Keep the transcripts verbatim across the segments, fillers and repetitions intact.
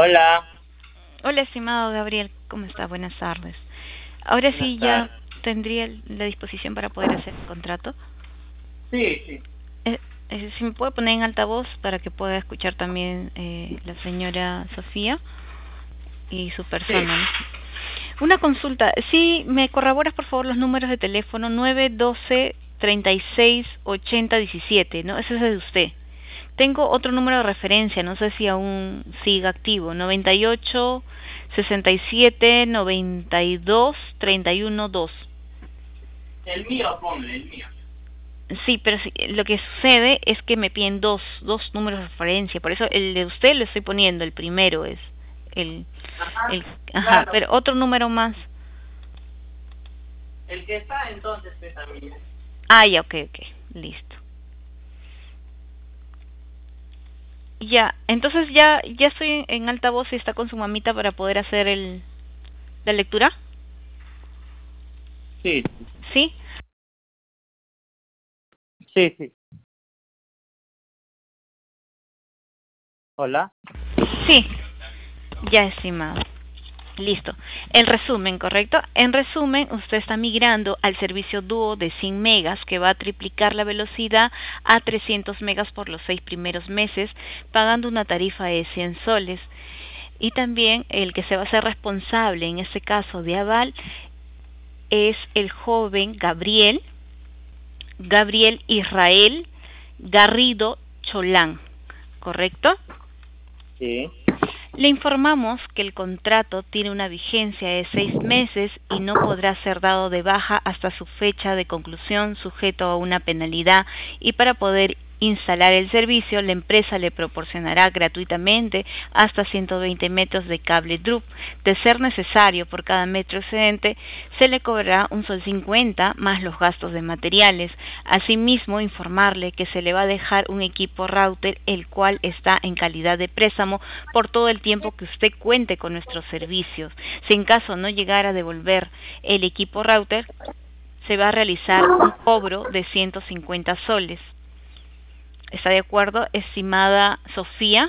Hola. Hola, estimado Gabriel, ¿cómo está? Buenas tardes. Ahora sí Buenas ya tardes. tendría la disposición para poder hacer el contrato. Sí, sí. Eh, eh, si me puede poner en altavoz para que pueda escuchar también eh, la señora Sofía y su Sí. persona, ¿no? Una consulta, sí, me corroboras por favor los números de teléfono nueve doce treinta y seis ochenta diecisiete, ¿no? Ese es el de usted. Tengo otro número de referencia, no sé si aún sigue activo, noventa y ocho sesenta y siete noventa y dos treinta y uno dos. El mío, ponle, el mío. Sí, pero sí, lo que sucede es que me piden dos, dos números de referencia, por eso el de usted lo estoy poniendo, el primero es el, Ajá, el, ajá, claro. pero otro número más. El que está entonces pues también. Ah, ya, ok, ok, listo. Ya, entonces ya, ya estoy en altavoz y está con su mamita para poder hacer el, la lectura, Sí, ¿sí? sí, sí. Hola. Sí, ya estimado. Listo. El resumen, ¿correcto? En resumen, usted está migrando al servicio dúo de cien megas que va a triplicar la velocidad a trescientos megas por los seis primeros meses, pagando una tarifa de cien soles. Y también el que se va a hacer responsable en este caso de aval es el joven Gabriel, Gabriel Israel Garrido Cholán, ¿correcto? Sí. Le informamos que el contrato tiene una vigencia de seis meses y no podrá ser dado de baja hasta su fecha de conclusión sujeto a una penalidad, y para poder instalar el servicio la empresa le proporcionará gratuitamente hasta ciento veinte metros de cable D R U P. De ser necesario, por cada metro excedente se le cobrará un sol cincuenta más los gastos de materiales. Asimismo, informarle que se le va a dejar un equipo router, el cual está en calidad de préstamo por todo el tiempo que usted cuente con nuestros servicios. Si en caso no llegara a devolver el equipo router, se va a realizar un cobro de ciento cincuenta soles. ¿Está de acuerdo, estimada Sofía?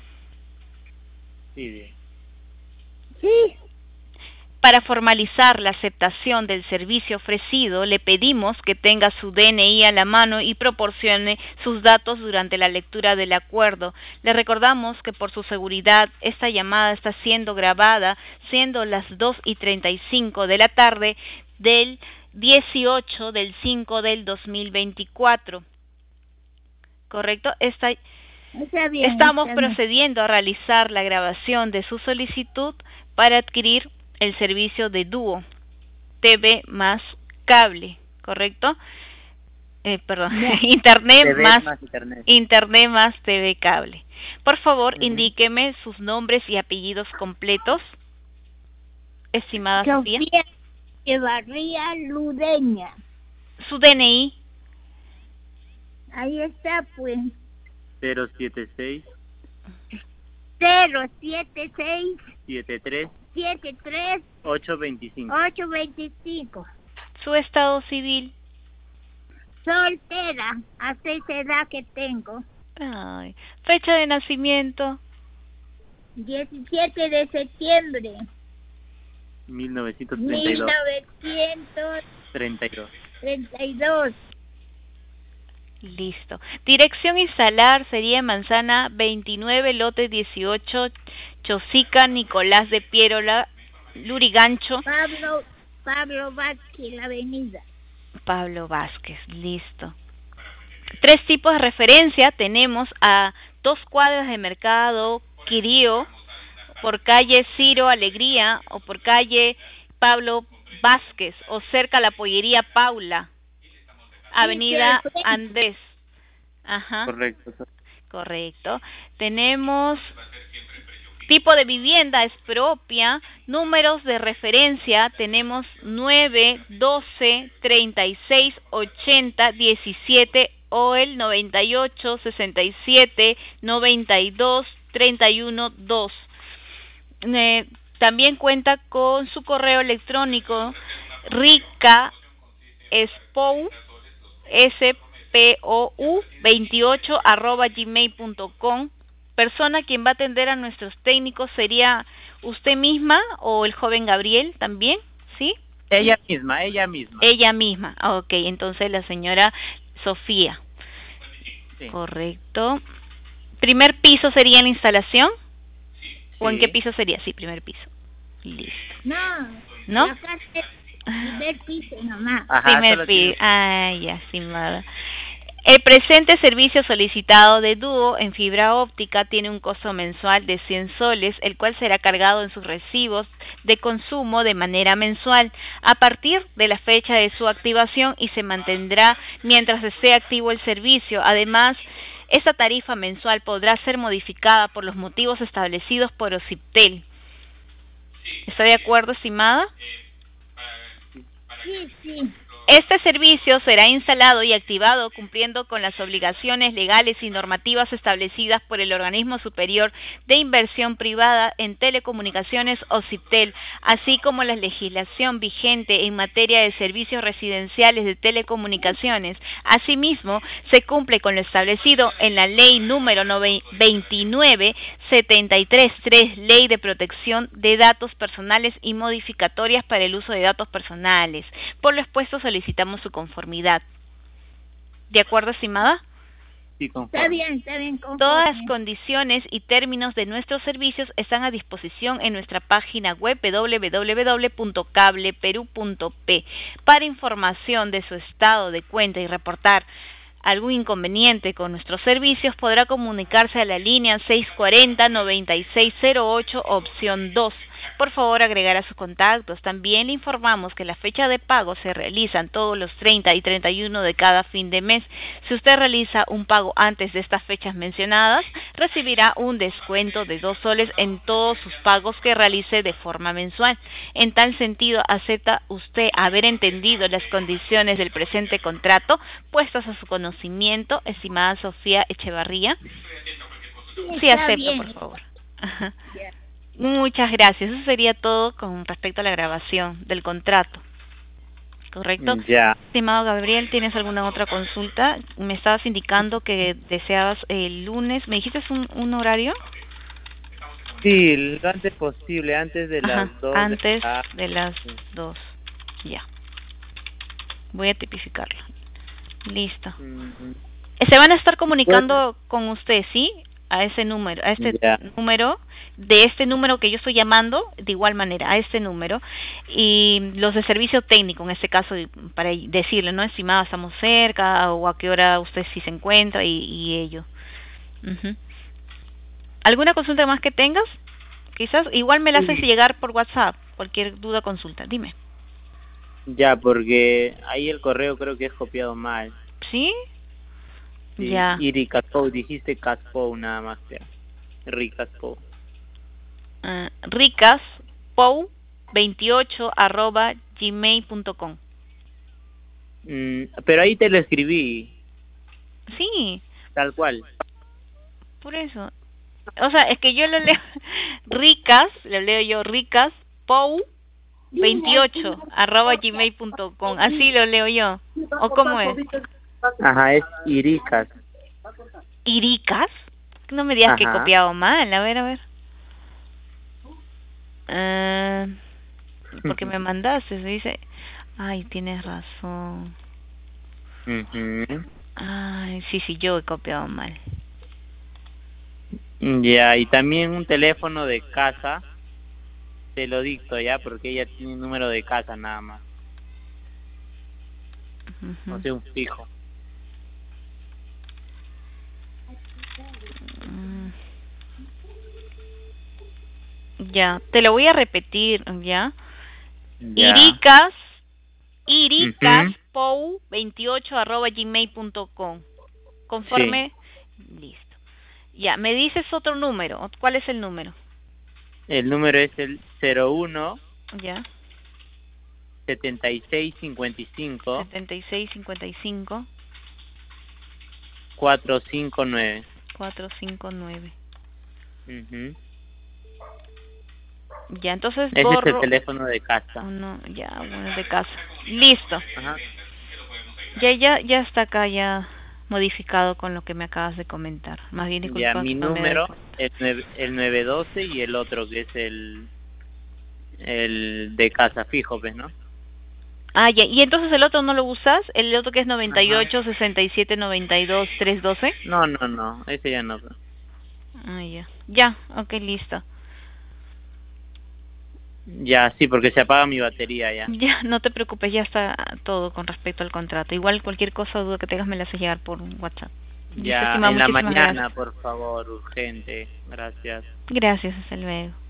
Sí, bien. Sí, Para formalizar la aceptación del servicio ofrecido, le pedimos que tenga su D N I a la mano y proporcione sus datos durante la lectura del acuerdo. Le recordamos que por su seguridad esta llamada está siendo grabada, siendo las dos y treinta y cinco de la tarde del dieciocho del cinco del dos mil veinticuatro. ¿Correcto? Esta, está bien, estamos está bien. procediendo a realizar la grabación de su solicitud para adquirir el servicio de dúo T V más cable, ¿correcto? Eh, perdón, Ya. internet Te ves más más internet. internet más T V cable. Por favor, Ujú. indíqueme sus nombres y apellidos completos, estimada Sofía. Sofía Evarría Ludeña. Su D N I. Ahí está, pues. cero siete seis Cero siete seis siete tres siete tres ocho veinticinco. ocho veinticinco. Su estado civil. Soltera, hasta esa edad que tengo. Ay, fecha de nacimiento. Diecisiete de septiembre mil novecientos treinta y mil dos. novecientos treinta y dos. treinta y dos. Listo. Dirección instalar sería Manzana veintinueve, lote dieciocho, Chosica, Nicolás de Piérola, Lurigancho. Pablo, Pablo Vázquez, la avenida. Pablo Vázquez, listo. Tres tipos de referencia tenemos: a dos cuadras de Mercado Quirío, por calle Ciro Alegría o por calle Pablo Vázquez, o cerca a la pollería Paula, Sí, sí, al avenida frente. Andrés. Ajá, Correcto. correcto. Tenemos tipo de vivienda es propia, números de referencia tenemos nueve, doce, treinta y seis, ochenta, diecisiete o el noventa y ocho, sesenta y siete, noventa y dos, treinta y uno, dos. Eh, también cuenta con su correo electrónico rica spou s p o u veintiocho arroba gmail punto com. persona quien va a atender a nuestros técnicos sería usted misma o el joven Gabriel también, ¿sí? Ella misma, ella misma. Ella misma. Ah, ok, entonces la señora Sofía. Sí. Correcto. ¿Primer piso sería la instalación? ¿O en Sí. qué piso sería? Sí, primer piso. Listo. No. ¿No? La casa es primer piso nomás. Ajá, Primer solo piso. tiene- Ah, ya, estimada. El presente servicio solicitado de dúo en fibra óptica tiene un costo mensual de cien soles, el cual será cargado en sus recibos de consumo de manera mensual a partir de la fecha de su activación y se mantendrá mientras esté activo el servicio. Además, esta tarifa mensual podrá ser modificada por los motivos establecidos por OCIPTEL. ¿Está de acuerdo, estimada? Sí, sí. Este servicio será instalado y activado cumpliendo con las obligaciones legales y normativas establecidas por el Organismo Superior de Inversión Privada en Telecomunicaciones OCIPTEL, así como la legislación vigente en materia de servicios residenciales de telecomunicaciones. Asimismo, se cumple con lo establecido en la Ley número veintinueve setenta y tres tres, Ley de Protección de Datos Personales y modificatorias para el uso de datos personales. Por lo expuesto, solicitamos su conformidad. ¿De acuerdo, estimada? Sí, conforme. Está bien, está bien. Conforme. Todas las condiciones y términos de nuestros servicios están a disposición en nuestra página web doble u doble u doble u punto cable perú punto pe. Para información de su estado de cuenta y reportar algún inconveniente con nuestros servicios, podrá comunicarse a la línea seis cuatro cero, nueve seis cero ocho, opción dos. Por favor, agregar a sus contactos. También le informamos que la fecha de pago se realizan todos los treinta y treinta y uno de cada fin de mes. Si usted realiza un pago antes de estas fechas mencionadas, recibirá un descuento de dos soles en todos sus pagos que realice de forma mensual. En tal sentido, ¿acepta usted haber entendido las condiciones del presente contrato puestas a su conocimiento, estimada Sofía Echevarría? Sí, está acepto, bien. por favor. Ajá. Ya. Muchas gracias. Eso sería todo con respecto a la grabación del contrato. ¿Correcto? Ya. Estimado Gabriel, ¿tienes alguna otra consulta? Me estabas indicando que deseabas el lunes. ¿Me dijiste un, un horario? Sí, lo antes posible, antes de Ajá, las dos. antes de la... de las dos. Ya. Voy a tipificarlo. Listo. Mm, Se van a estar comunicando con usted, ¿sí? A ese número, a este Ya. número, de este número que yo estoy llamando, de igual manera, a este número, y los de servicio técnico, en este caso, para decirle, ¿no? Estimada, estamos cerca, o a qué hora usted sí se encuentra, y, y ello. Uh-huh. ¿Alguna consulta más que tengas? Quizás, igual me la haces Sí. llegar por WhatsApp, cualquier duda, consulta, dime. Ya, porque ahí el correo creo que es copiado mal. ¿Sí? Sí. Ya. Iri Caspo, dijiste Caspo nada más, ya. Ricaspo. Uh, ricas.pou veintiocho arroba gmail punto com. Mm, pero ahí te lo escribí, Sí, tal cual. por eso. O sea, es que yo lo leo ricas, lo leo yo ricas, pou veintiocho arroba gmail punto com. Así lo leo yo. ¿O cómo es? Ajá, es Iricas. ¿Iricas? No me digas que he Ajá. copiado mal. A ver, a ver. Uh, porque me mandaste, se dice... Ay, tienes razón. Ujú. Ay, sí, sí, yo he copiado mal. Ya, y también un teléfono de casa. Te lo dicto ya, porque ella tiene un número de casa nada más. Uh-huh. O sea, un fijo. Mm. Ya, te lo voy a repetir, ¿ya? Ya. Iricas, iricas, Ujú. pou veintiocho arroba gmail punto com. Conforme, listo. Ya, me dices otro número. ¿Cuál es el número? El número es el cero uno Ya, setenta y seis cincuenta y cinco setenta y seis cincuenta y cinco cuatro cinco nueve. cuatro cinco nueve. Ujú. Ya, entonces Ese es el borro teléfono de casa. uno, ya, bueno, de casa. Listo. Ajá. Ya, ya, ya está acá, ya. modificado con lo que me acabas de comentar. Más bien disculpa. Ya, mi no me número, doy el, nueve- el nueve doce y el otro que es el, el de casa fijo, pues, ¿no? Ah, ya. ¿Y entonces el otro no lo usas? ¿El otro que es noventa y Ajá. ocho, sesenta y siete, noventa y dos, trescientos doce? No, no, no, ese ya no. Pues. Ah, ya. Ya, ok, listo. Ya, sí, porque se apaga mi batería ya. Ya, no te preocupes, ya está todo con respecto al contrato. Igual cualquier cosa o duda que tengas me la haces llegar por WhatsApp. Listo, Ya, estimado, en la muchísimas mañana, gracias. por favor, urgente. Gracias. Gracias, hasta luego.